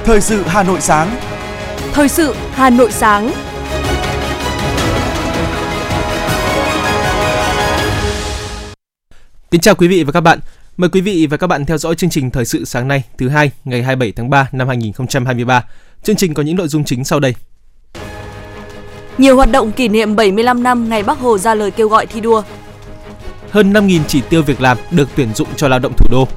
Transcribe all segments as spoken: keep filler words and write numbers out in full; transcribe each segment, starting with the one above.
Thời sự Hà Nội sáng. Thời sự Hà Nội sáng. Kính chào quý vị và các bạn. Mời quý vị và các bạn theo dõi chương trình Thời sự sáng nay, thứ hai, ngày hai mươi bảy tháng ba năm hai nghìn không trăm hai mươi ba. Chương trình có những nội dung chính sau đây. Nhiều hoạt động kỷ niệm bảy mươi lăm năm ngày Bác Hồ ra lời kêu gọi thi đua. Hơn năm nghìn chỉ tiêu việc làm được tuyển dụng cho lao động thủ đô.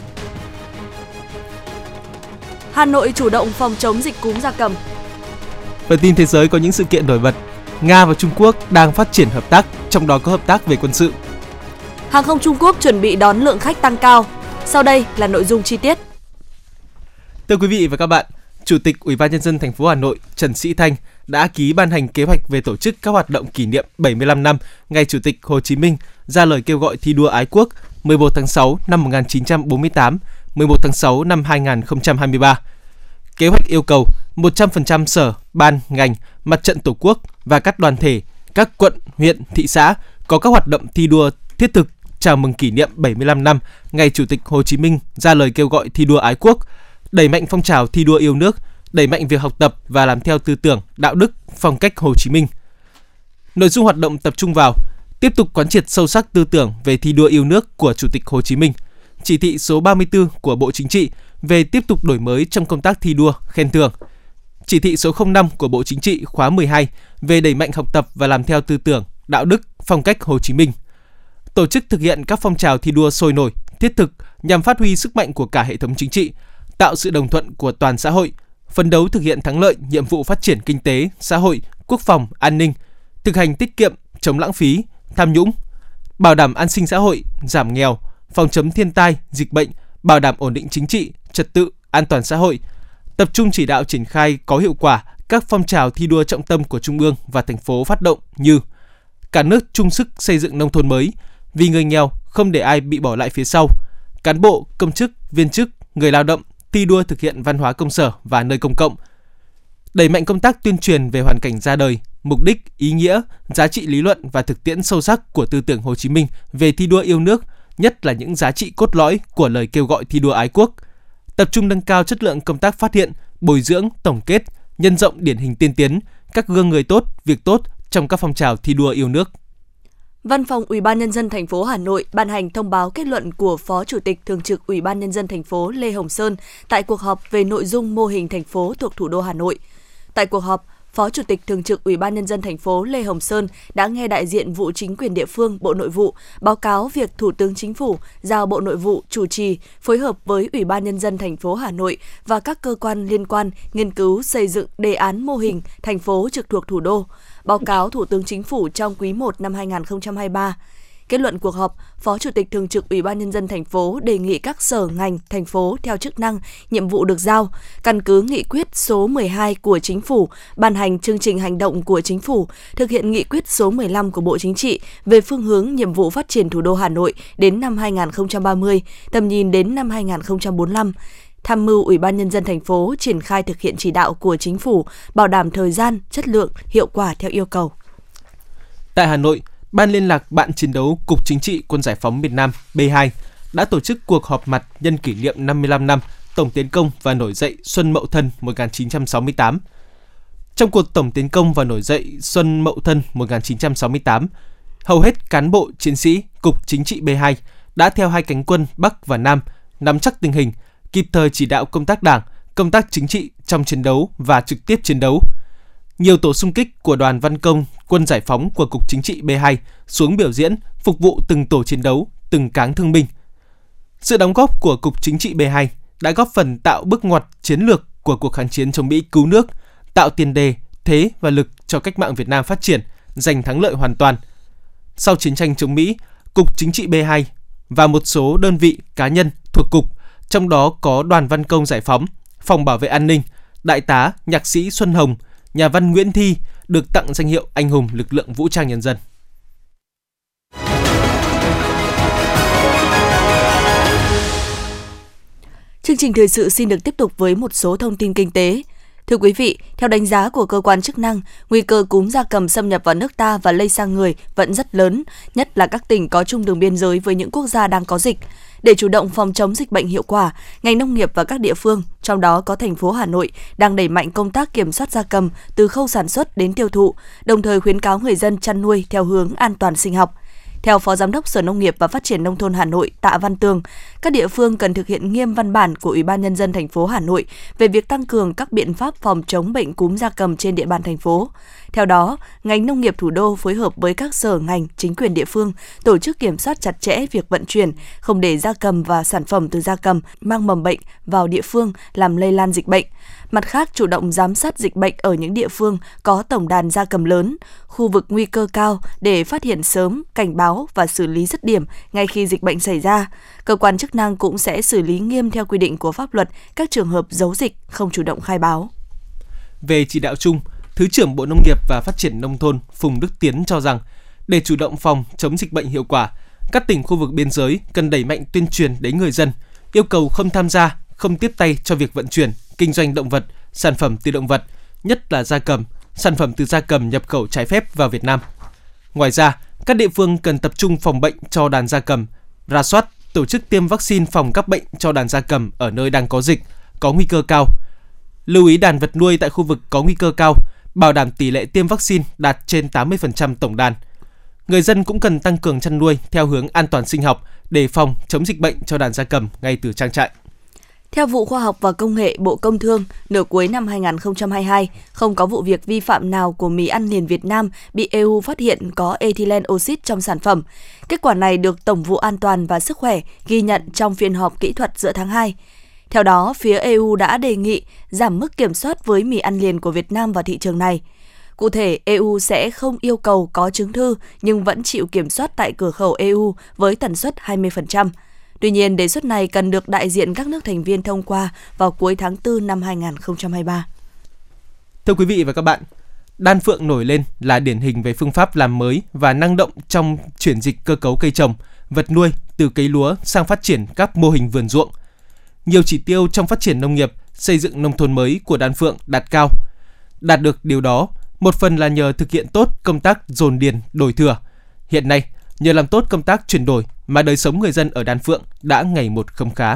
Hà Nội chủ động phòng chống dịch cúm gia cầm. Phần tin thế giới có những sự kiện nổi bật. Nga và Trung Quốc đang phát triển hợp tác, trong đó có hợp tác về quân sự. Hàng không Trung Quốc chuẩn bị đón lượng khách tăng cao. Sau đây là nội dung chi tiết. Thưa quý vị và các bạn, Chủ tịch Ủy ban Nhân dân thành phố Hà Nội Trần Sĩ Thanh đã ký ban hành kế hoạch về tổ chức các hoạt động kỷ niệm bảy mươi lăm năm ngày Chủ tịch Hồ Chí Minh ra lời kêu gọi thi đua ái quốc mười một tháng sáu năm một nghìn chín trăm bốn mươi tám, mười một tháng sáu năm hai nghìn không trăm hai mươi ba. Kế hoạch yêu cầu một trăm phần trăm sở, ban, ngành, mặt trận Tổ quốc và các đoàn thể, các quận, huyện, thị xã có các hoạt động thi đua thiết thực chào mừng kỷ niệm bảy mươi lăm năm ngày Chủ tịch Hồ Chí Minh ra lời kêu gọi thi đua ái quốc, đẩy mạnh phong trào thi đua yêu nước, đẩy mạnh việc học tập và làm theo tư tưởng, đạo đức, phong cách Hồ Chí Minh. Nội dung hoạt động tập trung vào tiếp tục quán triệt sâu sắc tư tưởng về thi đua yêu nước của Chủ tịch Hồ Chí Minh, chỉ thị số ba mươi tư của Bộ Chính trị về tiếp tục đổi mới trong công tác thi đua, khen thưởng, chỉ thị số không năm của Bộ Chính trị khóa mười hai về đẩy mạnh học tập và làm theo tư tưởng, đạo đức, phong cách Hồ Chí Minh. Tổ chức thực hiện các phong trào thi đua sôi nổi, thiết thực nhằm phát huy sức mạnh của cả hệ thống chính trị, tạo sự đồng thuận của toàn xã hội, phấn đấu thực hiện thắng lợi nhiệm vụ phát triển kinh tế, xã hội, quốc phòng, an ninh, thực hành tiết kiệm, chống lãng phí, tham nhũng, bảo đảm an sinh xã hội, giảm nghèo, phòng chống thiên tai, dịch bệnh, bảo đảm ổn định chính trị, trật tự, an toàn xã hội, tập trung chỉ đạo triển khai có hiệu quả các phong trào thi đua trọng tâm của Trung ương và thành phố phát động như cả nước chung sức xây dựng nông thôn mới, vì người nghèo không để ai bị bỏ lại phía sau, cán bộ, công chức, viên chức, người lao động thi đua thực hiện văn hóa công sở và nơi công cộng, đẩy mạnh công tác tuyên truyền về hoàn cảnh ra đời, mục đích, ý nghĩa, giá trị lý luận và thực tiễn sâu sắc của tư tưởng Hồ Chí Minh về thi đua yêu nước, nhất là những giá trị cốt lõi của lời kêu gọi thi đua ái quốc, tập trung nâng cao chất lượng công tác phát hiện, bồi dưỡng, tổng kết, nhân rộng điển hình tiên tiến, các gương người tốt, việc tốt trong các phong trào thi đua yêu nước. Văn phòng Ủy ban Nhân dân thành phố Hà Nội ban hành thông báo kết luận của Phó Chủ tịch Thường trực Ủy ban Nhân dân thành phố Lê Hồng Sơn tại cuộc họp về nội dung mô hình thành phố thuộc thủ đô Hà Nội. Tại cuộc họp, Phó Chủ tịch Thường trực Ủy ban Nhân dân thành phố Lê Hồng Sơn đã nghe đại diện vụ chính quyền địa phương, Bộ Nội vụ báo cáo việc Thủ tướng Chính phủ giao Bộ Nội vụ chủ trì phối hợp với Ủy ban Nhân dân thành phố Hà Nội và các cơ quan liên quan nghiên cứu xây dựng đề án mô hình thành phố trực thuộc thủ đô, báo cáo Thủ tướng Chính phủ trong quý một năm hai nghìn không trăm hai mươi ba. Kết luận cuộc họp, Phó Chủ tịch Thường trực Ủy ban Nhân dân thành phố đề nghị các sở ngành thành phố theo chức năng, nhiệm vụ được giao, căn cứ nghị quyết số mười hai của Chính phủ, ban hành chương trình hành động của Chính phủ, thực hiện nghị quyết số mười lăm của Bộ Chính trị về phương hướng nhiệm vụ phát triển thủ đô Hà Nội đến năm hai nghìn không trăm ba mươi, tầm nhìn đến năm hai nghìn không trăm bốn mươi lăm. Tham mưu Ủy ban Nhân dân thành phố triển khai thực hiện chỉ đạo của Chính phủ, bảo đảm thời gian, chất lượng, hiệu quả theo yêu cầu. Tại Hà Nội, Ban liên lạc Bạn chiến đấu Cục Chính trị Quân giải phóng miền Nam B hai đã tổ chức cuộc họp mặt nhân kỷ niệm năm mươi lăm năm Tổng tiến công và nổi dậy Xuân Mậu Thân một nghìn chín trăm sáu mươi tám. Trong cuộc Tổng tiến công và nổi dậy Xuân Mậu Thân một nghìn chín trăm sáu mươi tám, hầu hết cán bộ chiến sĩ Cục Chính trị B hai đã theo hai cánh quân Bắc và Nam nắm chắc tình hình, kịp thời chỉ đạo công tác đảng, công tác chính trị trong chiến đấu và trực tiếp chiến đấu. Nhiều tổ xung kích của đoàn văn công Quân giải phóng của Cục Chính trị B hai xuống biểu diễn, phục vụ từng tổ chiến đấu, từng cáng thương binh. Sự đóng góp của Cục Chính trị B hai đã góp phần tạo bước ngoặt chiến lược của cuộc kháng chiến chống Mỹ cứu nước, tạo tiền đề, thế và lực cho cách mạng Việt Nam phát triển, giành thắng lợi hoàn toàn. Sau chiến tranh chống Mỹ, Cục Chính trị B hai và một số đơn vị cá nhân thuộc Cục, trong đó có Đoàn Văn công Giải phóng, Phòng Bảo vệ An ninh, Đại tá Nhạc sĩ Xuân Hồng, Nhà văn Nguyễn Thi được tặng danh hiệu Anh hùng lực lượng vũ trang nhân dân. Chương trình thời sự xin được tiếp tục với một số thông tin kinh tế. Thưa quý vị, theo đánh giá của cơ quan chức năng, nguy cơ cúm gia cầm xâm nhập vào nước ta và lây sang người vẫn rất lớn, nhất là các tỉnh có chung đường biên giới với những quốc gia đang có dịch. Để chủ động phòng chống dịch bệnh hiệu quả, ngành nông nghiệp và các địa phương, trong đó có thành phố Hà Nội, đang đẩy mạnh công tác kiểm soát gia cầm từ khâu sản xuất đến tiêu thụ, đồng thời khuyến cáo người dân chăn nuôi theo hướng an toàn sinh học. Theo Phó Giám đốc Sở Nông nghiệp và Phát triển Nông thôn Hà Nội Tạ Văn Tường, các địa phương cần thực hiện nghiêm văn bản của Ủy ban Nhân dân thành phố Hà Nội về việc tăng cường các biện pháp phòng chống bệnh cúm gia cầm trên địa bàn thành phố. Theo đó, ngành nông nghiệp thủ đô phối hợp với các sở ngành, chính quyền địa phương tổ chức kiểm soát chặt chẽ việc vận chuyển, không để gia cầm và sản phẩm từ gia cầm mang mầm bệnh vào địa phương làm lây lan dịch bệnh. Mặt khác, chủ động giám sát dịch bệnh ở những địa phương có tổng đàn gia cầm lớn, khu vực nguy cơ cao để phát hiện sớm, cảnh báo và xử lý dứt điểm ngay khi dịch bệnh xảy ra. Cơ quan chức năng cũng sẽ xử lý nghiêm theo quy định của pháp luật các trường hợp giấu dịch, không chủ động khai báo. Về chỉ đạo chung, Thứ trưởng Bộ Nông nghiệp và Phát triển Nông thôn Phùng Đức Tiến cho rằng, để chủ động phòng chống dịch bệnh hiệu quả, các tỉnh khu vực biên giới cần đẩy mạnh tuyên truyền đến người dân, yêu cầu không tham gia, không tiếp tay cho việc vận chuyển, kinh doanh động vật, sản phẩm từ động vật, nhất là gia cầm, sản phẩm từ gia cầm nhập khẩu trái phép vào Việt Nam. Ngoài ra, các địa phương cần tập trung phòng bệnh cho đàn gia cầm, rà soát, tổ chức tiêm vaccine phòng các bệnh cho đàn gia cầm ở nơi đang có dịch, có nguy cơ cao. Lưu ý đàn vật nuôi tại khu vực có nguy cơ cao, bảo đảm tỷ lệ tiêm vaccine đạt trên tám mươi phần trăm tổng đàn. Người dân cũng cần tăng cường chăn nuôi theo hướng an toàn sinh học để phòng chống dịch bệnh cho đàn gia cầm ngay từ trang trại. Theo Vụ Khoa học và Công nghệ Bộ Công Thương, nửa cuối năm hai không hai hai, không có vụ việc vi phạm nào của mì ăn liền Việt Nam bị e u phát hiện có ethylene oxide trong sản phẩm. Kết quả này được Tổng vụ An toàn và Sức khỏe ghi nhận trong phiên họp kỹ thuật giữa tháng hai. Theo đó, phía e u đã đề nghị giảm mức kiểm soát với mì ăn liền của Việt Nam vào thị trường này. Cụ thể, e u sẽ không yêu cầu có chứng thư nhưng vẫn chịu kiểm soát tại cửa khẩu e u với tần suất hai mươi phần trăm. Tuy nhiên, đề xuất này cần được đại diện các nước thành viên thông qua vào cuối tháng tư năm hai không hai ba. Thưa quý vị và các bạn, đan phượng nổi lên là điển hình về phương pháp làm mới và năng động trong chuyển dịch cơ cấu cây trồng, vật nuôi từ cấy lúa sang phát triển các mô hình vườn ruộng. Nhiều chỉ tiêu trong phát triển nông nghiệp, xây dựng nông thôn mới của đan phượng đạt cao. Đạt được điều đó, một phần là nhờ thực hiện tốt công tác dồn điền đổi thừa. Hiện nay, nhờ làm tốt công tác chuyển đổi mà đời sống người dân ở Đan Phượng đã ngày một khấm khá.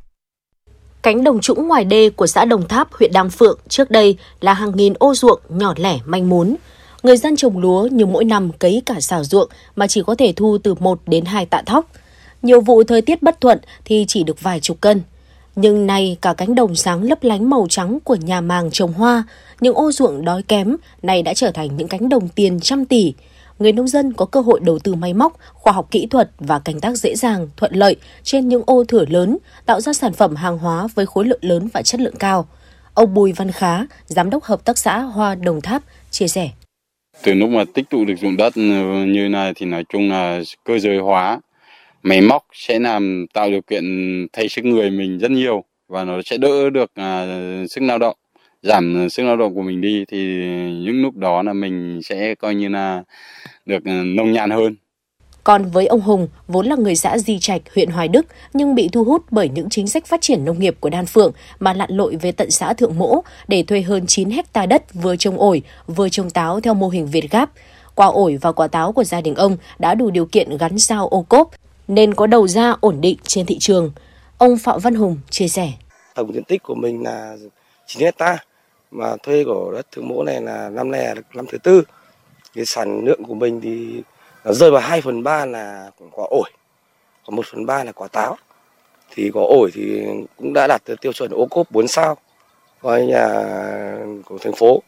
Cánh đồng trũng ngoài đê của xã Đồng Tháp, huyện Đan Phượng trước đây là hàng nghìn ô ruộng nhỏ lẻ manh mún. Người dân trồng lúa nhưng mỗi năm cấy cả xào ruộng mà chỉ có thể thu từ một đến hai tạ thóc. Nhiều vụ thời tiết bất thuận thì chỉ được vài chục cân. Nhưng nay cả cánh đồng sáng lấp lánh màu trắng của nhà màng trồng hoa, những ô ruộng đói kém này đã trở thành những cánh đồng tiền trăm tỷ. Người nông dân có cơ hội đầu tư máy móc, khoa học kỹ thuật và canh tác dễ dàng, thuận lợi trên những ô thửa lớn, tạo ra sản phẩm hàng hóa với khối lượng lớn và chất lượng cao. Ông Bùi Văn Khá, Giám đốc Hợp tác xã Hoa Đồng Tháp, chia sẻ. Từ lúc mà tích tụ được ruộng đất như này thì nói chung là cơ giới hóa, máy móc sẽ làm tạo điều kiện thay sức người mình rất nhiều và nó sẽ đỡ được à, sức lao động, giảm sức lao động của mình đi thì những lúc đó là mình sẽ coi như là được nông nhàn hơn. Còn với ông Hùng, vốn là người xã Di Trạch, huyện Hoài Đức, nhưng bị thu hút bởi những chính sách phát triển nông nghiệp của Đan Phượng mà lặn lội về tận xã Thượng Mỗ để thuê hơn chín héc ta đất vừa trồng ổi, vừa trồng táo theo mô hình Việt Gáp. Quả ổi và quả táo của gia đình ông đã đủ điều kiện gắn sao ô cốp, nên có đầu ra ổn định trên thị trường. Ông Phạm Văn Hùng chia sẻ. Tổng diện tích của mình là chín héc ta, mà thuê của đất Thượng Mỗ này là năm nay là năm thứ tư. Cái sản lượng của mình thì nó rơi vào hai phần ba là quả ổi, còn một phần ba là quả táo. Thì quả ổi thì cũng đã đạt tiêu chuẩn ô cốp bốn sao coi nhà của thành phố.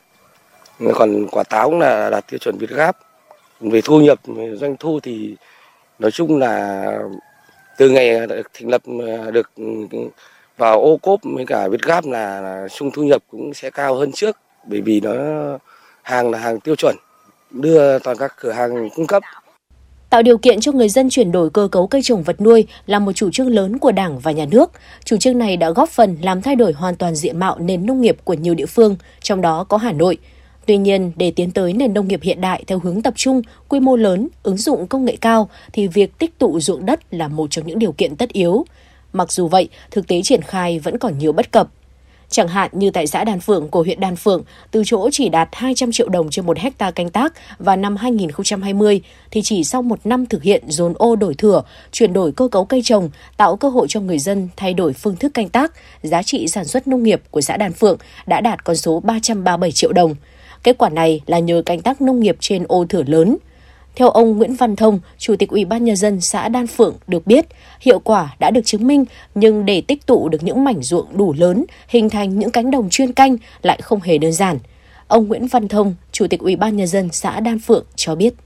Còn quả táo cũng là đạt tiêu chuẩn Việt Gáp. Về thu nhập, về doanh thu thì nói chung là từ ngày được thành lập được vào ô cốp với cả Việt Gáp là, là chung thu nhập cũng sẽ cao hơn trước, bởi vì nó hàng là hàng tiêu chuẩn đưa toàn các cửa hàng cung cấp. Tạo điều kiện cho người dân chuyển đổi cơ cấu cây trồng vật nuôi là một chủ trương lớn của Đảng và Nhà nước. Chủ trương này đã góp phần làm thay đổi hoàn toàn diện mạo nền nông nghiệp của nhiều địa phương, trong đó có Hà Nội. Tuy nhiên, để tiến tới nền nông nghiệp hiện đại theo hướng tập trung, quy mô lớn, ứng dụng công nghệ cao, thì việc tích tụ ruộng đất là một trong những điều kiện tất yếu. Mặc dù vậy, thực tế triển khai vẫn còn nhiều bất cập. Chẳng hạn như tại xã Đan Phượng của huyện Đan Phượng, từ chỗ chỉ đạt hai trăm triệu đồng trên một hecta canh tác vào năm hai nghìn không trăm hai mươi, thì chỉ sau một năm thực hiện dồn ô đổi thửa, chuyển đổi cơ cấu cây trồng, tạo cơ hội cho người dân thay đổi phương thức canh tác, giá trị sản xuất nông nghiệp của xã Đan Phượng đã đạt con số ba trăm ba mươi bảy triệu đồng. Kết quả này là nhờ canh tác nông nghiệp trên ô thửa lớn. Theo ông Nguyễn Văn Thông, Chủ tịch Ủy ban Nhân dân xã Đan Phượng được biết, hiệu quả đã được chứng minh, nhưng để tích tụ được những mảnh ruộng đủ lớn, hình thành những cánh đồng chuyên canh lại không hề đơn giản. Ông Nguyễn Văn Thông, Chủ tịch Ủy ban Nhân dân xã Đan Phượng cho biết.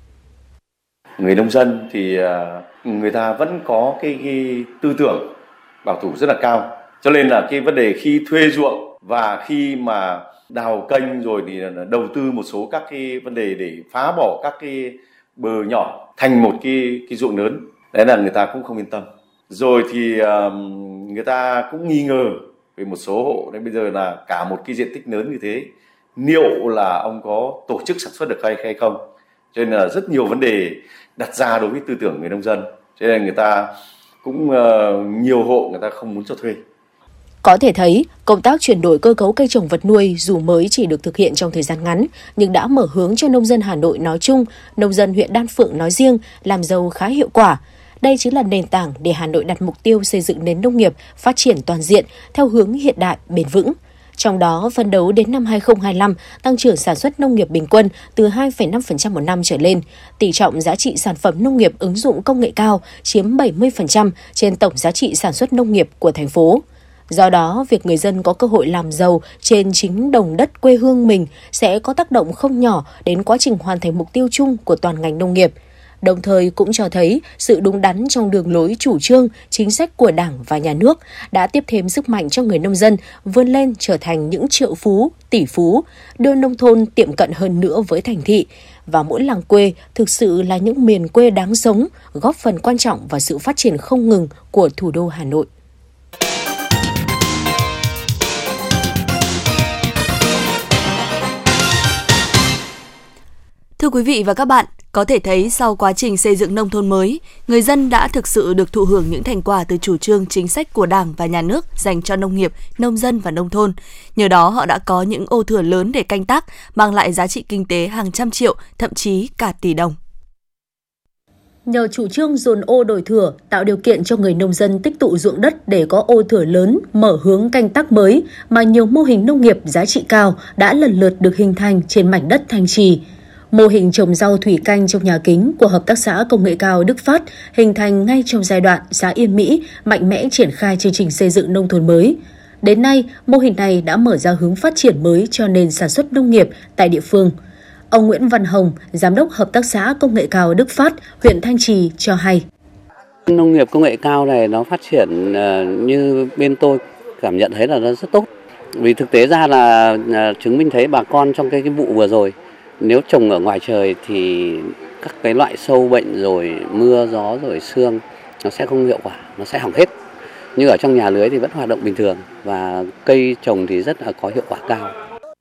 Người nông dân thì người ta vẫn có cái, cái tư tưởng bảo thủ rất là cao. Cho nên là cái vấn đề khi thuê ruộng và khi mà đào kênh rồi thì đầu tư một số các cái vấn đề để phá bỏ các cái bờ nhỏ thành một cái cái ruộng lớn, đấy là người ta cũng không yên tâm. Rồi thì uh, người ta cũng nghi ngờ về một số hộ, đến bây giờ là cả một cái diện tích lớn như thế, liệu là ông có tổ chức sản xuất được hay hay không. Cho nên là rất nhiều vấn đề đặt ra đối với tư tưởng người nông dân, cho nên người ta cũng uh, nhiều hộ người ta không muốn cho thuê. Có thể thấy, công tác chuyển đổi cơ cấu cây trồng vật nuôi dù mới chỉ được thực hiện trong thời gian ngắn, nhưng đã mở hướng cho nông dân Hà Nội nói chung, nông dân huyện Đan Phượng nói riêng làm giàu khá hiệu quả. Đây chính là nền tảng để Hà Nội đặt mục tiêu xây dựng nền nông nghiệp phát triển toàn diện theo hướng hiện đại, bền vững. Trong đó, phấn đấu đến năm hai nghìn không trăm hai mươi lăm, tăng trưởng sản xuất nông nghiệp bình quân từ hai phẩy năm phần trăm một năm trở lên, tỷ trọng giá trị sản phẩm nông nghiệp ứng dụng công nghệ cao chiếm bảy mươi phần trăm trên tổng giá trị sản xuất nông nghiệp của thành phố. Do đó, việc người dân có cơ hội làm giàu trên chính đồng đất quê hương mình sẽ có tác động không nhỏ đến quá trình hoàn thành mục tiêu chung của toàn ngành nông nghiệp. Đồng thời cũng cho thấy sự đúng đắn trong đường lối chủ trương, chính sách của Đảng và Nhà nước đã tiếp thêm sức mạnh cho người nông dân vươn lên trở thành những triệu phú, tỷ phú, đưa nông thôn tiệm cận hơn nữa với thành thị. Và mỗi làng quê thực sự là những miền quê đáng sống, góp phần quan trọng vào sự phát triển không ngừng của thủ đô Hà Nội. Thưa quý vị và các bạn, có thể thấy sau quá trình xây dựng nông thôn mới, người dân đã thực sự được thụ hưởng những thành quả từ chủ trương chính sách của Đảng và Nhà nước dành cho nông nghiệp, nông dân và nông thôn. Nhờ đó họ đã có những ô thửa lớn để canh tác, mang lại giá trị kinh tế hàng trăm triệu, thậm chí cả tỷ đồng. Nhờ chủ trương dồn ô đổi thửa, tạo điều kiện cho người nông dân tích tụ ruộng đất để có ô thửa lớn, mở hướng canh tác mới, mà nhiều mô hình nông nghiệp giá trị cao đã lần lượt được hình thành trên mảnh đất Thanh Trì. Mô hình trồng rau thủy canh trong nhà kính của Hợp tác xã Công nghệ cao Đức Phát hình thành ngay trong giai đoạn xã Yên Mỹ mạnh mẽ triển khai chương trình xây dựng nông thôn mới. Đến nay, mô hình này đã mở ra hướng phát triển mới cho nền sản xuất nông nghiệp tại địa phương. Ông Nguyễn Văn Hồng, Giám đốc Hợp tác xã Công nghệ cao Đức Phát, huyện Thanh Trì cho hay. Nông nghiệp công nghệ cao này nó phát triển uh, như bên tôi cảm nhận thấy là nó rất tốt. Vì thực tế ra là uh, chứng minh thấy bà con trong cái, cái vụ vừa rồi, nếu trồng ở ngoài trời thì các cái loại sâu bệnh rồi mưa gió rồi sương nó sẽ không hiệu quả, nó sẽ hỏng hết. Nhưng ở trong nhà lưới thì vẫn hoạt động bình thường và cây trồng thì rất là có hiệu quả cao.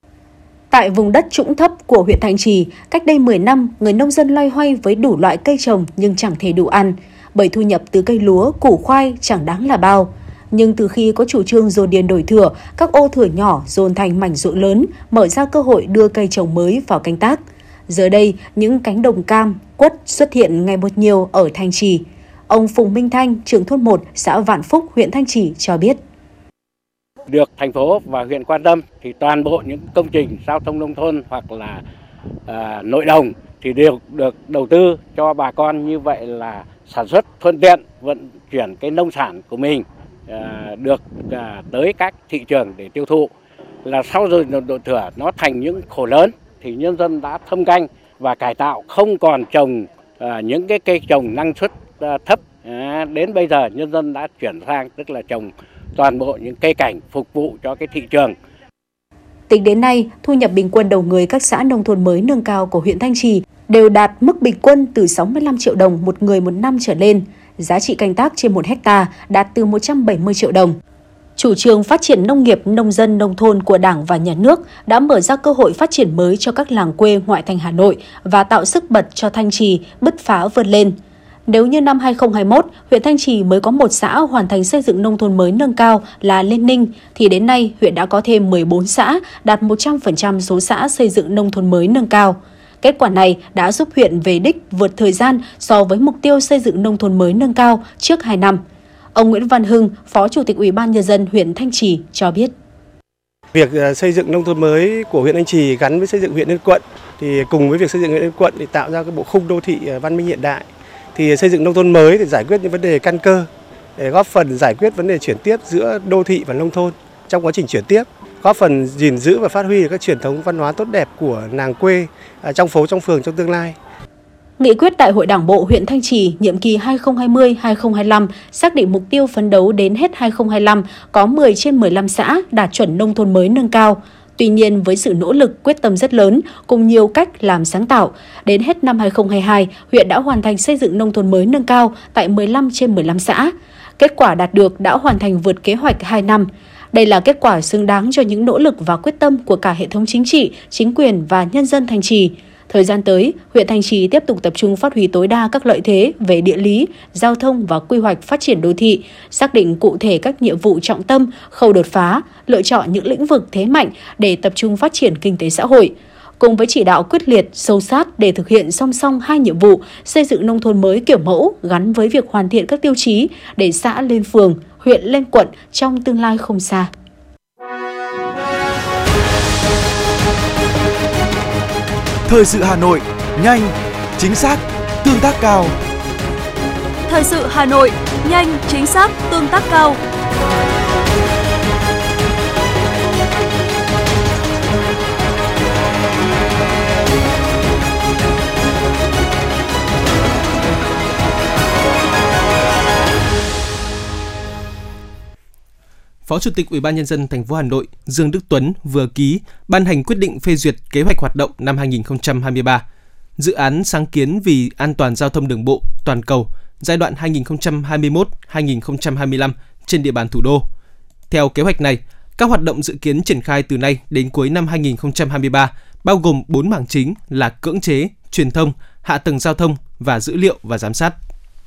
Tại vùng đất trũng thấp của huyện Thanh Trì, cách đây mười năm, người nông dân loay hoay với đủ loại cây trồng nhưng chẳng thể đủ ăn, bởi thu nhập từ cây lúa, củ khoai chẳng đáng là bao. Nhưng từ khi có chủ trương dồn điền đổi thửa, các ô thửa nhỏ dồn thành mảnh ruộng lớn, mở ra cơ hội đưa cây trồng mới vào canh tác. Giờ đây, những cánh đồng cam, quất xuất hiện ngày một nhiều ở Thanh Trì. Ông Phùng Minh Thanh, trưởng thôn một, xã Vạn Phúc, huyện Thanh Trì cho biết. Được thành phố và huyện quan tâm thì toàn bộ những công trình giao thông nông thôn hoặc là à, nội đồng thì đều được đầu tư cho bà con, như vậy là sản xuất thuận tiện, vận chuyển cái nông sản của mình à, được à, tới các thị trường để tiêu thụ. Là sau rồi đổi thửa nó thành những khổ lớn thì nhân dân đã thâm canh và cải tạo, không còn trồng à, những cái cây trồng năng suất à, thấp. À, đến bây giờ nhân dân đã chuyển sang tức là trồng toàn bộ những cây cảnh phục vụ cho cái thị trường. Tính đến nay, thu nhập bình quân đầu người các xã nông thôn mới nâng cao của huyện Thanh Trì đều đạt mức bình quân từ sáu mươi lăm triệu đồng một người một năm trở lên. Giá trị canh tác trên một hecta đạt từ một trăm bảy mươi triệu đồng. Chủ trương phát triển nông nghiệp, nông dân, nông thôn của Đảng và Nhà nước đã mở ra cơ hội phát triển mới cho các làng quê ngoại thành Hà Nội và tạo sức bật cho Thanh Trì bứt phá vươn lên. Nếu như năm hai không hai mốt, huyện Thanh Trì mới có một xã hoàn thành xây dựng nông thôn mới nâng cao là Liên Ninh, thì đến nay huyện đã có thêm mười bốn xã, đạt một trăm phần trăm số xã xây dựng nông thôn mới nâng cao. Kết quả này đã giúp huyện về đích vượt thời gian so với mục tiêu xây dựng nông thôn mới nâng cao trước hai năm. Ông Nguyễn Văn Hưng, Phó Chủ tịch Ủy ban Nhân dân huyện Thanh Trì cho biết. Việc xây dựng nông thôn mới của huyện Thanh Trì gắn với xây dựng huyện lên quận, thì cùng với việc xây dựng huyện lên quận để tạo ra cái bộ khung đô thị văn minh hiện đại, thì xây dựng nông thôn mới để giải quyết những vấn đề căn cơ, để góp phần giải quyết vấn đề chuyển tiếp giữa đô thị và nông thôn trong quá trình chuyển tiếp, góp phần gìn giữ và phát huy các truyền thống văn hóa tốt đẹp của làng quê trong phố, trong phường trong tương lai. Nghị quyết Đại hội Đảng bộ huyện Thanh Trì nhiệm kỳ hai nghìn không trăm hai mươi đến hai nghìn không trăm hai mươi lăm xác định mục tiêu phấn đấu đến hết hai nghìn không trăm hai mươi lăm có mười trên mười lăm xã đạt chuẩn nông thôn mới nâng cao. Tuy nhiên, với sự nỗ lực quyết tâm rất lớn cùng nhiều cách làm sáng tạo, đến hết năm hai nghìn không trăm hai mươi hai, huyện đã hoàn thành xây dựng nông thôn mới nâng cao tại mười lăm trên mười lăm xã. Kết quả đạt được đã hoàn thành vượt kế hoạch hai năm. Đây là kết quả xứng đáng cho những nỗ lực và quyết tâm của cả hệ thống chính trị, chính quyền và nhân dân Thanh Trì. Thời gian tới, huyện Thanh Trì tiếp tục tập trung phát huy tối đa các lợi thế về địa lý, giao thông và quy hoạch phát triển đô thị, xác định cụ thể các nhiệm vụ trọng tâm, khâu đột phá, lựa chọn những lĩnh vực thế mạnh để tập trung phát triển kinh tế xã hội. Cùng với chỉ đạo quyết liệt, sâu sát để thực hiện song song hai nhiệm vụ xây dựng nông thôn mới kiểu mẫu gắn với việc hoàn thiện các tiêu chí để xã lên phường, huyện lên quận trong tương lai không xa. Thời sự Hà Nội, nhanh, chính xác, tương tác cao. Thời sự Hà Nội, nhanh, chính xác, tương tác cao. Phó Chủ tịch Ủy ban Nhân dân thành phố Hà Nội Dương Đức Tuấn vừa ký ban hành quyết định phê duyệt kế hoạch hoạt động năm hai nghìn không trăm hai mươi ba, dự án sáng kiến vì an toàn giao thông đường bộ toàn cầu giai đoạn hai nghìn không trăm hai mươi mốt đến hai nghìn không trăm hai mươi lăm trên địa bàn thủ đô. Theo kế hoạch này, các hoạt động dự kiến triển khai từ nay đến cuối năm hai nghìn không trăm hai mươi ba bao gồm bốn mảng chính là cưỡng chế, truyền thông, hạ tầng giao thông và dữ liệu và giám sát.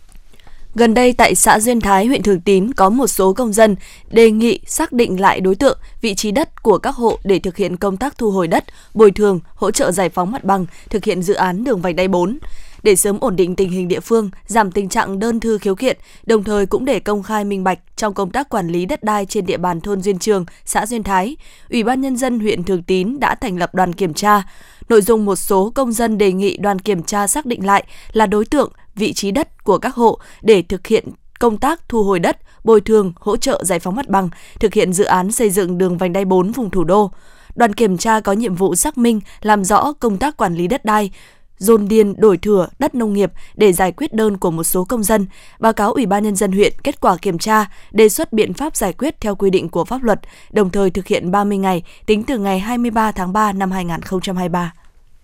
Gần đây tại xã Duyên Thái, huyện Thường Tín có một số công dân đề nghị xác định lại đối tượng, vị trí đất của các hộ để thực hiện công tác thu hồi đất, bồi thường, hỗ trợ giải phóng mặt bằng, thực hiện dự án đường vành đai bốn. Để sớm ổn định tình hình địa phương, giảm tình trạng đơn thư khiếu kiện, đồng thời cũng để công khai minh bạch trong công tác quản lý đất đai trên địa bàn thôn Duyên Trường, xã Duyên Thái, Ủy ban Nhân dân huyện Thường Tín đã thành lập đoàn kiểm tra. Nội dung một số công dân đề nghị đoàn kiểm tra xác định lại là đối tượng, vị trí đất của các hộ để thực hiện công tác thu hồi đất, bồi thường, hỗ trợ giải phóng mặt bằng, thực hiện dự án xây dựng đường vành đai bốn vùng thủ đô. Đoàn kiểm tra có nhiệm vụ xác minh, làm rõ công tác quản lý đất đai, dồn điền đổi thửa đất nông nghiệp để giải quyết đơn của một số công dân, báo cáo Ủy ban Nhân dân huyện kết quả kiểm tra, đề xuất biện pháp giải quyết theo quy định của pháp luật, đồng thời thực hiện ba mươi ngày tính từ ngày hai mươi ba tháng ba năm hai nghìn không trăm hai mươi ba.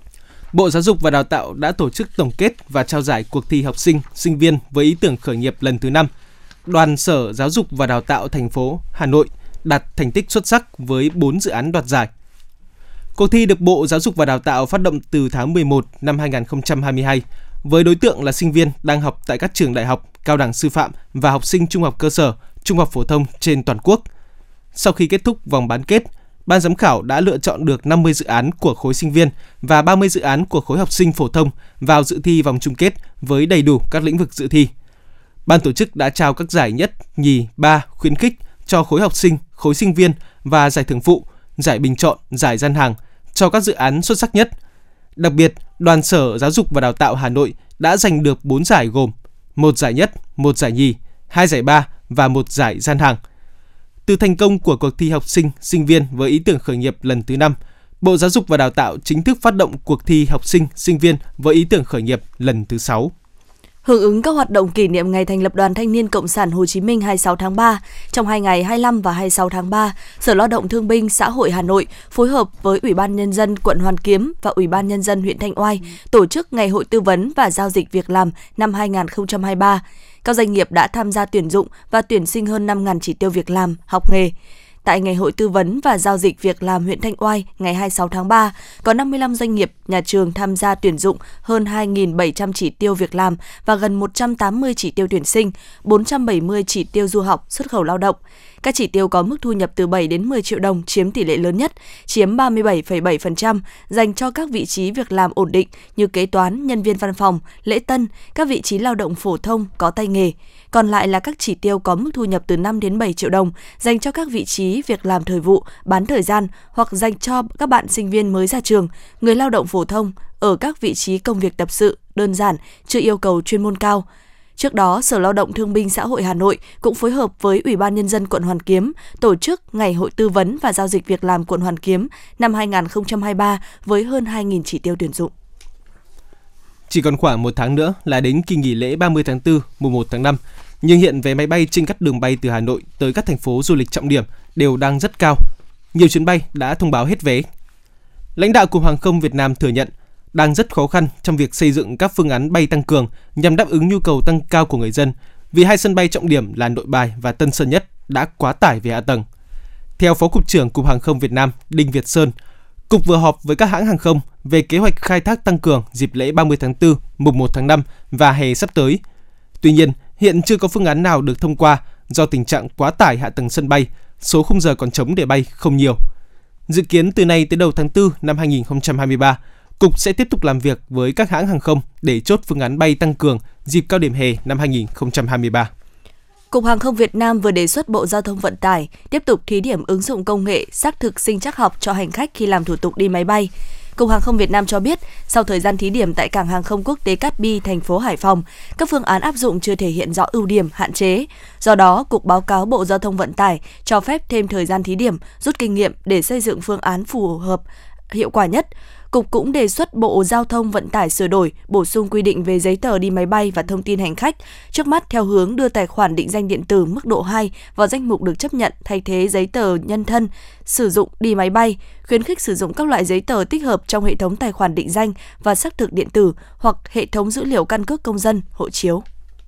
Bộ Giáo dục và Đào tạo đã tổ chức tổng kết và trao giải cuộc thi học sinh, sinh viên với ý tưởng khởi nghiệp lần thứ năm. Đoàn Sở Giáo dục và Đào tạo thành phố Hà Nội đạt thành tích xuất sắc với bốn dự án đoạt giải. Cuộc thi được Bộ Giáo dục và Đào tạo phát động từ tháng mười một năm hai nghìn không trăm hai mươi hai với đối tượng là sinh viên đang học tại các trường đại học, cao đẳng sư phạm và học sinh trung học cơ sở, trung học phổ thông trên toàn quốc. Sau khi kết thúc vòng bán kết, ban giám khảo đã lựa chọn được năm mươi dự án của khối sinh viên và ba mươi dự án của khối học sinh phổ thông vào dự thi vòng chung kết với đầy đủ các lĩnh vực dự thi. Ban tổ chức đã trao các giải nhất, nhì, ba, khuyến khích cho khối học sinh, khối sinh viên và giải thưởng phụ, giải bình chọn, giải gian hàng cho các dự án xuất sắc nhất. Đặc biệt, Đoàn Sở Giáo dục và Đào tạo Hà Nội đã giành được bốn giải gồm một giải nhất, một giải nhì, hai giải ba và một giải gian hàng. Từ thành công của cuộc thi học sinh, sinh viên với ý tưởng khởi nghiệp lần thứ năm, Bộ Giáo dục và Đào tạo chính thức phát động cuộc thi học sinh, sinh viên với ý tưởng khởi nghiệp lần thứ sáu. Hưởng ứng các hoạt động kỷ niệm ngày thành lập Đoàn Thanh niên Cộng sản Hồ Chí Minh hai mươi sáu tháng ba, trong hai ngày hai mươi lăm và hai mươi sáu tháng ba, Sở Lao động Thương binh Xã hội Hà Nội phối hợp với Ủy ban Nhân dân quận Hoàn Kiếm và Ủy ban Nhân dân huyện Thanh Oai tổ chức Ngày hội tư vấn và giao dịch việc làm năm hai nghìn không trăm hai mươi ba. Các doanh nghiệp đã tham gia tuyển dụng và tuyển sinh hơn năm nghìn chỉ tiêu việc làm, học nghề. tại Ngày hội tư vấn và giao dịch việc làm huyện Thanh Oai ngày hai mươi sáu tháng ba, có năm mươi lăm doanh nghiệp, nhà trường tham gia tuyển dụng hơn hai nghìn bảy trăm chỉ tiêu việc làm và gần một trăm tám mươi chỉ tiêu tuyển sinh, bốn trăm bảy mươi chỉ tiêu du học, xuất khẩu lao động. Các chỉ tiêu có mức thu nhập từ bảy đến mười triệu đồng chiếm tỷ lệ lớn nhất, chiếm ba mươi bảy phẩy bảy phần trăm, dành cho các vị trí việc làm ổn định như kế toán, nhân viên văn phòng, lễ tân, các vị trí lao động phổ thông có tay nghề. Còn lại là các chỉ tiêu có mức thu nhập từ năm đến bảy triệu đồng, dành cho các vị trí việc làm thời vụ, bán thời gian hoặc dành cho các bạn sinh viên mới ra trường, người lao động phổ thông ở các vị trí công việc tập sự, đơn giản, chưa yêu cầu chuyên môn cao. Trước đó, Sở Lao động Thương binh Xã hội Hà Nội cũng phối hợp với Ủy ban Nhân dân quận Hoàn Kiếm tổ chức Ngày hội tư vấn và giao dịch việc làm quận Hoàn Kiếm năm hai không hai ba với hơn hai nghìn chỉ tiêu tuyển dụng. Chỉ còn khoảng một tháng nữa là đến kỳ nghỉ lễ ba mươi tháng tư, mùng một tháng năm, nhưng hiện vé máy bay trên các đường bay từ Hà Nội tới các thành phố du lịch trọng điểm đều đang rất cao. Nhiều chuyến bay đã thông báo hết vé. Lãnh đạo Cục Hàng không Việt Nam thừa nhận đang rất khó khăn trong việc xây dựng các phương án bay tăng cường nhằm đáp ứng nhu cầu tăng cao của người dân, vì hai sân bay trọng điểm là Nội Bài và Tân Sơn Nhất đã quá tải về hạ tầng. Theo Phó Cục trưởng Cục Hàng không Việt Nam Đinh Việt Sơn, Cục vừa họp với các hãng hàng không về kế hoạch khai thác tăng cường dịp lễ ba mươi tháng tư, mùng một tháng năm và hè sắp tới. Tuy nhiên, hiện chưa có phương án nào được thông qua do tình trạng quá tải hạ tầng sân bay, số khung giờ còn trống để bay không nhiều. Dự kiến từ nay tới đầu tháng tư năm hai không hai ba, Cục sẽ tiếp tục làm việc với các hãng hàng không để chốt phương án bay tăng cường dịp cao điểm hè năm hai không hai ba. Cục Hàng không Việt Nam vừa đề xuất Bộ Giao thông Vận tải tiếp tục thí điểm ứng dụng công nghệ xác thực sinh trắc học cho hành khách khi làm thủ tục đi máy bay. Cục Hàng không Việt Nam cho biết, sau thời gian thí điểm tại Cảng hàng không quốc tế Cát Bi, thành phố Hải Phòng, các phương án áp dụng chưa thể hiện rõ ưu điểm, hạn chế. Do đó, Cục báo cáo Bộ Giao thông Vận tải cho phép thêm thời gian thí điểm, rút kinh nghiệm để xây dựng phương án phù hợp, hiệu quả nhất. Cục cũng đề xuất Bộ Giao thông Vận tải sửa đổi, bổ sung quy định về giấy tờ đi máy bay và thông tin hành khách, trước mắt theo hướng đưa tài khoản định danh điện tử mức độ hai vào danh mục được chấp nhận thay thế giấy tờ nhân thân sử dụng đi máy bay, khuyến khích sử dụng các loại giấy tờ tích hợp trong hệ thống tài khoản định danh và xác thực điện tử hoặc hệ thống dữ liệu căn cước công dân, hộ chiếu.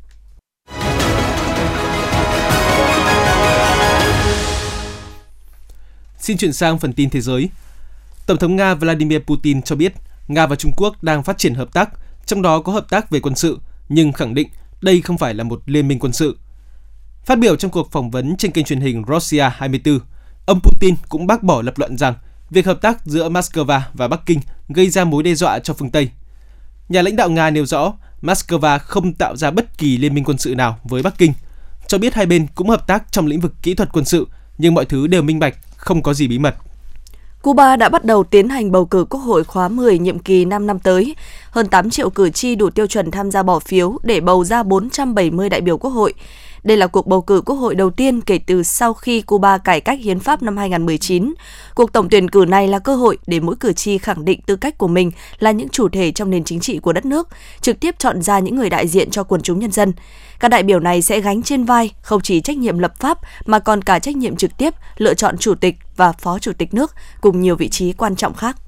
Xin chuyển sang phần tin thế giới. Tổng thống Nga Vladimir Putin cho biết Nga và Trung Quốc đang phát triển hợp tác, trong đó có hợp tác về quân sự, nhưng khẳng định đây không phải là một liên minh quân sự. Phát biểu trong cuộc phỏng vấn trên kênh truyền hình Russia hai mươi tư, ông Putin cũng bác bỏ lập luận rằng việc hợp tác giữa Moscow và Bắc Kinh gây ra mối đe dọa cho phương Tây. Nhà lãnh đạo Nga nêu rõ Moscow không tạo ra bất kỳ liên minh quân sự nào với Bắc Kinh, cho biết hai bên cũng hợp tác trong lĩnh vực kỹ thuật quân sự, nhưng mọi thứ đều minh bạch, không có gì bí mật. Cuba đã bắt đầu tiến hành bầu cử Quốc hội khóa mười nhiệm kỳ năm năm tới. Hơn tám triệu cử tri đủ tiêu chuẩn tham gia bỏ phiếu để bầu ra bốn trăm bảy mươi đại biểu Quốc hội. Đây là cuộc bầu cử Quốc hội đầu tiên kể từ sau khi Cuba cải cách hiến pháp năm hai không một chín. Cuộc tổng tuyển cử này là cơ hội để mỗi cử tri khẳng định tư cách của mình là những chủ thể trong nền chính trị của đất nước, trực tiếp chọn ra những người đại diện cho quần chúng nhân dân. Các đại biểu này sẽ gánh trên vai không chỉ trách nhiệm lập pháp mà còn cả trách nhiệm trực tiếp lựa chọn chủ tịch và phó chủ tịch nước cùng nhiều vị trí quan trọng khác.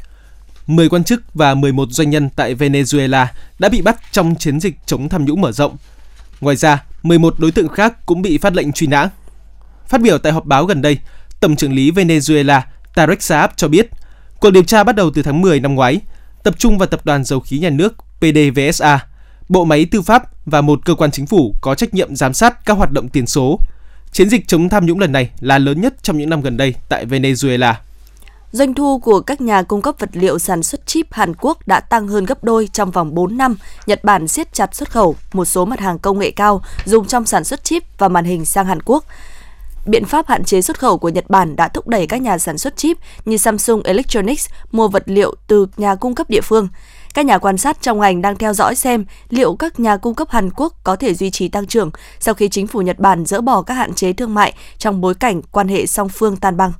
mười quan chức và mười một doanh nhân tại Venezuela đã bị bắt trong chiến dịch chống tham nhũng mở rộng. Ngoài ra, mười một đối tượng khác cũng bị phát lệnh truy nã. Phát biểu tại họp báo gần đây, Tổng trưởng lý Venezuela Tarek Saab cho biết, cuộc điều tra bắt đầu từ tháng mười năm ngoái, tập trung vào Tập đoàn Dầu khí Nhà nước pê đê vê ét a, Bộ máy tư pháp và một cơ quan chính phủ có trách nhiệm giám sát các hoạt động tiền số. Chiến dịch chống tham nhũng lần này là lớn nhất trong những năm gần đây tại Venezuela. Doanh thu của các nhà cung cấp vật liệu sản xuất chip Hàn Quốc đã tăng hơn gấp đôi trong vòng bốn năm. Nhật Bản siết chặt xuất khẩu một số mặt hàng công nghệ cao dùng trong sản xuất chip và màn hình sang Hàn Quốc. Biện pháp hạn chế xuất khẩu của Nhật Bản đã thúc đẩy các nhà sản xuất chip như Samsung Electronics mua vật liệu từ nhà cung cấp địa phương. Các nhà quan sát trong ngành đang theo dõi xem liệu các nhà cung cấp Hàn Quốc có thể duy trì tăng trưởng sau khi chính phủ Nhật Bản dỡ bỏ các hạn chế thương mại trong bối cảnh quan hệ song phương tan băng.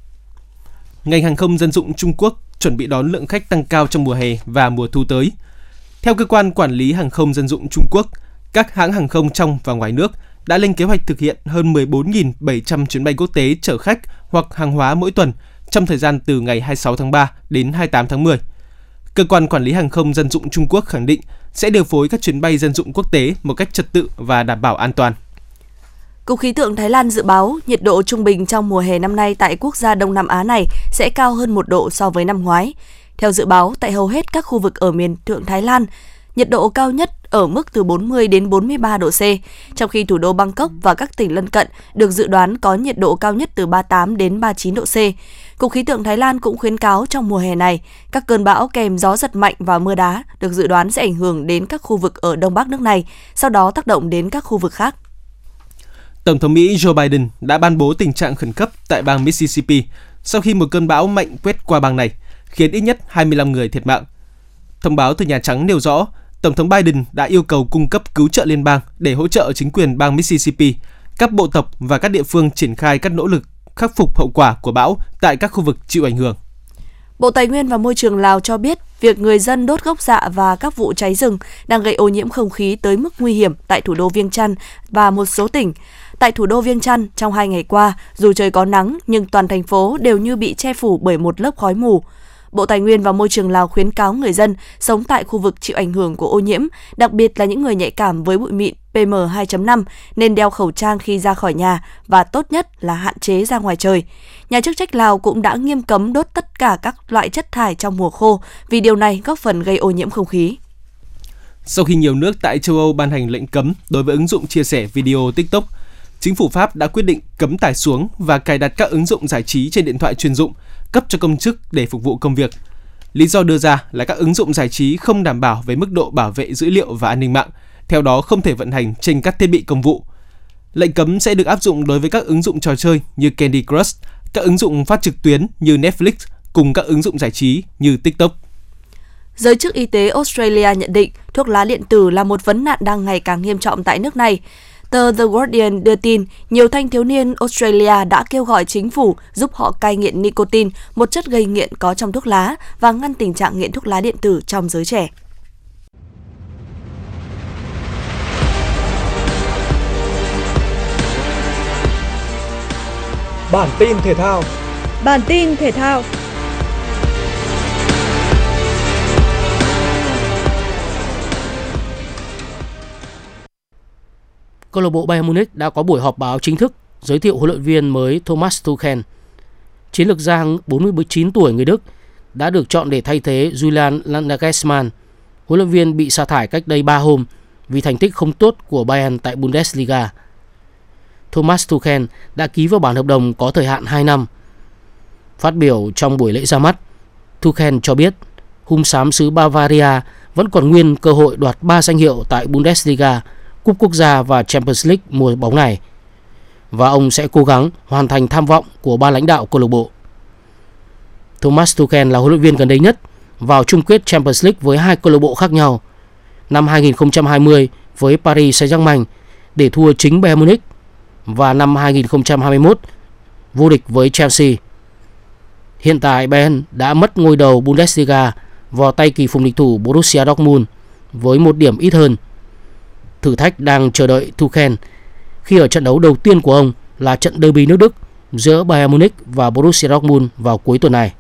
Ngành hàng không dân dụng Trung Quốc chuẩn bị đón lượng khách tăng cao trong mùa hè và mùa thu tới. Theo cơ quan quản lý hàng không dân dụng Trung Quốc, các hãng hàng không trong và ngoài nước đã lên kế hoạch thực hiện hơn mười bốn nghìn bảy trăm chuyến bay quốc tế chở khách hoặc hàng hóa mỗi tuần trong thời gian từ ngày hai mươi sáu tháng ba đến hai mươi tám tháng mười. Cơ quan quản lý hàng không dân dụng Trung Quốc khẳng định sẽ điều phối các chuyến bay dân dụng quốc tế một cách trật tự và đảm bảo an toàn. Cục Khí tượng Thái Lan dự báo nhiệt độ trung bình trong mùa hè năm nay tại quốc gia Đông Nam Á này sẽ cao hơn một độ so với năm ngoái. Theo dự báo, tại hầu hết các khu vực ở miền thượng Thái Lan, nhiệt độ cao nhất ở mức từ bốn mươi đến bốn mươi ba độ C, trong khi thủ đô Bangkok và các tỉnh lân cận được dự đoán có nhiệt độ cao nhất từ ba mươi tám đến ba mươi chín độ C. Cục Khí tượng Thái Lan cũng khuyến cáo trong mùa hè này, các cơn bão kèm gió giật mạnh và mưa đá được dự đoán sẽ ảnh hưởng đến các khu vực ở Đông Bắc nước này, sau đó tác động đến các khu vực khác. Tổng thống Mỹ Joe Biden đã ban bố tình trạng khẩn cấp tại bang Mississippi sau khi một cơn bão mạnh quét qua bang này, khiến ít nhất hai mươi lăm người thiệt mạng. Thông báo từ Nhà Trắng nêu rõ, Tổng thống Biden đã yêu cầu cung cấp cứu trợ liên bang để hỗ trợ chính quyền bang Mississippi, các bộ tộc và các địa phương triển khai các nỗ lực khắc phục hậu quả của bão tại các khu vực chịu ảnh hưởng. Bộ Tài nguyên và Môi trường Lào cho biết việc người dân đốt gốc rạ và các vụ cháy rừng đang gây ô nhiễm không khí tới mức nguy hiểm tại thủ đô Viêng Chăn và một số tỉnh. Tại thủ đô Viêng Chăn, trong hai ngày qua, dù trời có nắng nhưng toàn thành phố đều như bị che phủ bởi một lớp khói mù. Bộ Tài nguyên và Môi trường Lào khuyến cáo người dân sống tại khu vực chịu ảnh hưởng của ô nhiễm, đặc biệt là những người nhạy cảm với bụi mịn P M hai chấm năm, nên đeo khẩu trang khi ra khỏi nhà và tốt nhất là hạn chế ra ngoài trời. Nhà chức trách Lào cũng đã nghiêm cấm đốt tất cả các loại chất thải trong mùa khô vì điều này góp phần gây ô nhiễm không khí. Sau khi nhiều nước tại châu Âu ban hành lệnh cấm đối với ứng dụng chia sẻ video TikTok, chính phủ Pháp đã quyết định cấm tải xuống và cài đặt các ứng dụng giải trí trên điện thoại chuyên dụng cấp cho công chức để phục vụ công việc. Lý do đưa ra là các ứng dụng giải trí không đảm bảo về mức độ bảo vệ dữ liệu và an ninh mạng, theo đó không thể vận hành trên các thiết bị công vụ. Lệnh cấm sẽ được áp dụng đối với các ứng dụng trò chơi như Candy Crush, các ứng dụng phát trực tuyến như Netflix cùng các ứng dụng giải trí như TikTok. Giới chức y tế Australia nhận định thuốc lá điện tử là một vấn nạn đang ngày càng nghiêm trọng tại nước này. Tờ The Guardian đưa tin, nhiều thanh thiếu niên Australia đã kêu gọi chính phủ giúp họ cai nghiện nicotine, một chất gây nghiện có trong thuốc lá, và ngăn tình trạng nghiện thuốc lá điện tử trong giới trẻ. Bản tin thể thao. Bản tin thể thao. Câu lạc bộ Bayern Munich đã có buổi họp báo chính thức giới thiệu huấn luyện viên mới Thomas Tuchel. Chiến lược gia bốn mươi chín tuổi người Đức đã được chọn để thay thế Julian Nagelsmann, huấn luyện viên bị sa thải cách đây ba hôm vì thành tích không tốt của Bayern tại Bundesliga. Thomas Tuchel đã ký vào bản hợp đồng có thời hạn hai năm. Phát biểu trong buổi lễ ra mắt, Tuchel cho biết hung xám xứ Bavaria vẫn còn nguyên cơ hội đoạt ba danh hiệu tại Bundesliga, Cúp Quốc gia và Champions League mùa bóng này, và ông sẽ cố gắng hoàn thành tham vọng của ban lãnh đạo câu lạc bộ. Thomas Tuchel là huấn luyện viên gần đây nhất vào chung kết Champions League với hai câu lạc bộ khác nhau. Năm hai nghìn không trăm hai mươi với Paris Saint-Germain để thua chính Bayern Munich, và năm hai nghìn không trăm hai mươi mốt vô địch với Chelsea. Hiện tại Bayern đã mất ngôi đầu Bundesliga vào tay kỳ phùng địch thủ Borussia Dortmund với một điểm ít hơn. Thử thách đang chờ đợi Tuchel khi ở trận đấu đầu tiên của ông là trận derby nước Đức giữa Bayern Munich và Borussia Dortmund vào cuối tuần này.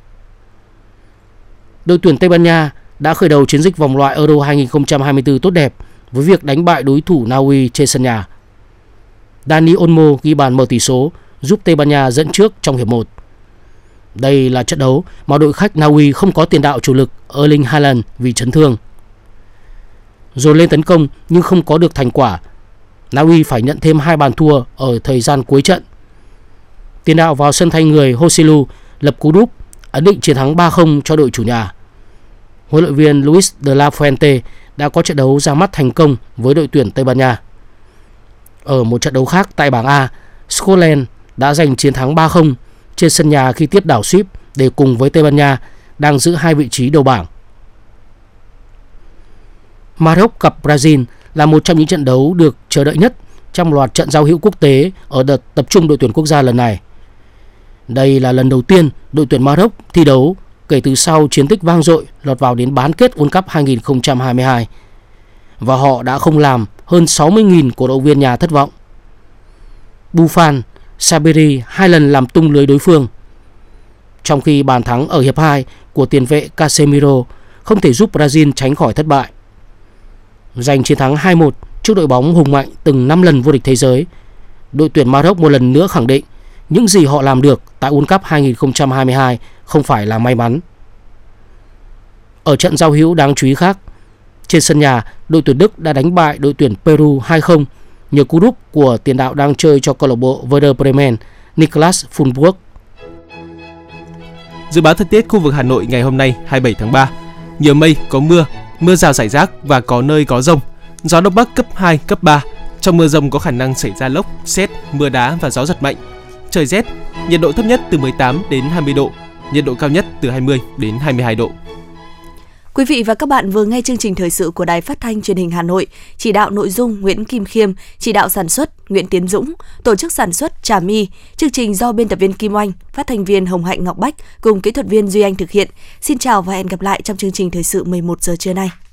Đội tuyển Tây Ban Nha đã khởi đầu chiến dịch vòng loại Euro hai nghìn không trăm hai mươi tư tốt đẹp với việc đánh bại đối thủ Na Uy trên sân nhà. Dani Olmo ghi bàn mở tỷ số giúp Tây Ban Nha dẫn trước trong hiệp một. Đây là trận đấu mà đội khách Na Uy không có tiền đạo chủ lực Erling Haaland vì chấn thương. Rồi lên tấn công nhưng không có được thành quả. Na Uy phải nhận thêm hai bàn thua ở thời gian cuối trận. Tiền đạo vào sân thay người Joselu lập cú đúp ấn định chiến thắng ba không cho đội chủ nhà. Huấn luyện viên Luis de la Fuente đã có trận đấu ra mắt thành công với đội tuyển Tây Ban Nha. Ở một trận đấu khác tại bảng A, Scotland đã giành chiến thắng ba không trên sân nhà khi tiếp đảo Ship để cùng với Tây Ban Nha đang giữ hai vị trí đầu bảng. Maroc gặp Brazil là một trong những trận đấu được chờ đợi nhất trong loạt trận giao hữu quốc tế ở đợt tập trung đội tuyển quốc gia lần này. Đây là lần đầu tiên đội tuyển Maroc thi đấu kể từ sau chiến tích vang dội lọt vào đến bán kết World Cup hai nghìn không trăm hai mươi hai, và họ đã không làm hơn sáu mươi nghìn cổ động viên nhà thất vọng. Buffon, Sabiri hai lần làm tung lưới đối phương, trong khi bàn thắng ở hiệp hai của tiền vệ Casemiro không thể giúp Brazil tránh khỏi thất bại. Giành chiến thắng hai một trước đội bóng hùng mạnh từng năm lần vô địch thế giới, đội tuyển Maroc một lần nữa khẳng định những gì họ làm được tại World Cup hai không hai hai không phải là may mắn. Ở trận giao hữu đáng chú ý khác, trên sân nhà, đội tuyển Đức đã đánh bại đội tuyển Peru hai không nhờ cú đúp của tiền đạo đang chơi cho câu lạc bộ Werder Bremen, Niklas Füllkrug. Dự báo thời tiết khu vực Hà Nội ngày hôm nay hai mươi bảy tháng ba: nhiều mây, có mưa, mưa rào rải rác và có nơi có dông. Gió đông bắc cấp hai, cấp ba. Trong mưa dông có khả năng xảy ra lốc, sét, mưa đá và gió giật mạnh. Trời rét, nhiệt độ thấp nhất từ mười tám đến hai mươi độ, nhiệt độ cao nhất từ hai mươi đến hai mươi hai độ. Quý vị và các bạn vừa nghe chương trình thời sự của Đài Phát thanh Truyền hình Hà Nội. Chỉ đạo nội dung Nguyễn Kim Khiêm, chỉ đạo sản xuất Nguyễn Tiến Dũng, tổ chức sản xuất Trà My. Chương trình do biên tập viên Kim Oanh, phát thanh viên Hồng Hạnh Ngọc Bách cùng kỹ thuật viên Duy Anh thực hiện. Xin chào và hẹn gặp lại trong chương trình thời sự mười một giờ trưa nay.